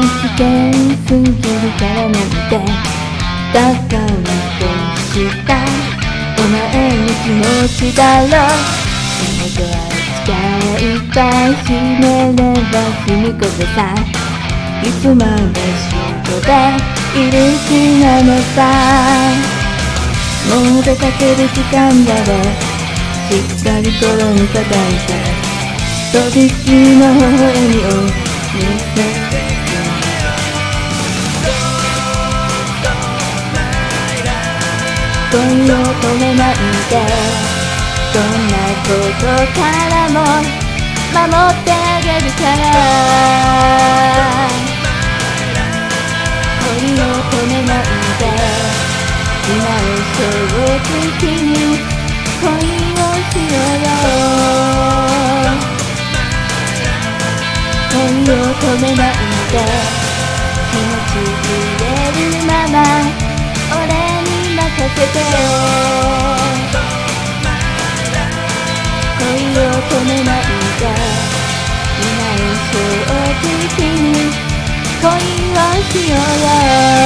危険すぎるからなんてだからどうしたお前の気持ちだろ仕事は力いっぱい締めれば済むことさいつまで仕事でいる気なのさもう出かける時間だろしっかり心に叩いてとびきりの微笑みを見せて恋を止めないでどんなことからも守ってあげるから恋を止めないで今を正直に恋をしようよ恋を止めないで気持ち揺れるまま俺に任せて恋を止めないで今を正直に恋をしようよ